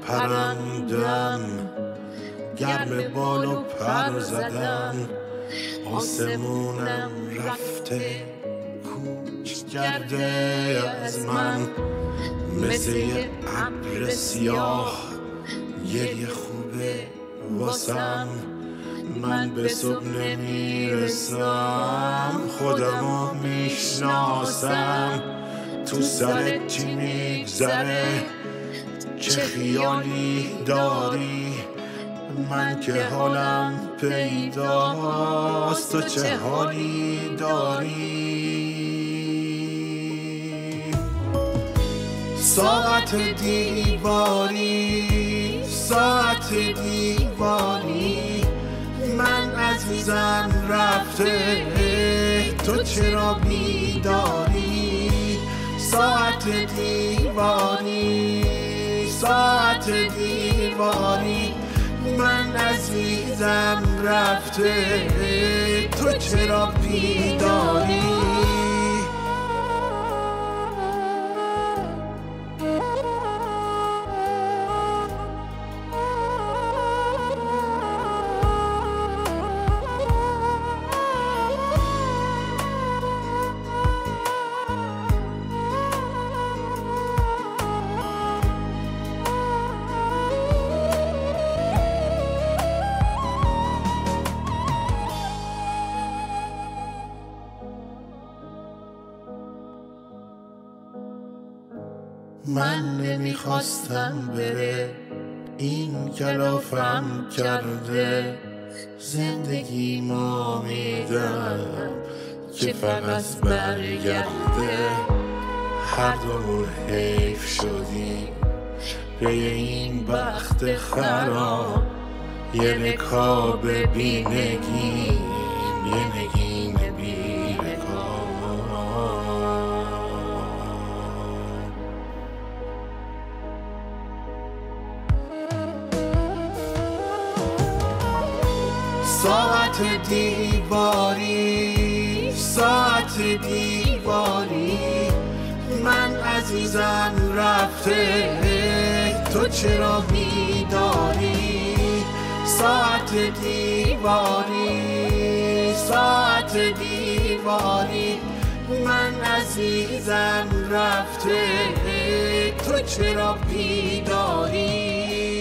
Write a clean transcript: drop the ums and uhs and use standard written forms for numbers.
پرندم، گرم بال و پر زدم، آسمونم رفته کوچ کرده از من، مثل یه ابر سیاه گریه خوبه واسم. من به صبح نمیرسم، خودمو میشناسم، تو سرت چی میگذره، چه خیالی داری، من که حالم پیداست، تو چه حالی داری. ساعت دیواری، ساعت دیواری، من عزیزم رفته، تو چرا بیداری. ساعت دیواری، ساعت دیواری، من عزیزم رفته، تو چرا بیداری. من نمیخواستم بره، این کلافم کرده، زندگی ما میدم که فقط برگرده. هر دومون حیف شدیم به این بخت خراب، یه رکاب بینگیم، یه نگین بیرکاب. ساعت دیواری، ساعت دیواری، من عزیزم رفته، تو چرا بیداری. ساعت دیواری، ساعت دیواری، من عزیزم رفته، تو چرا بیداری.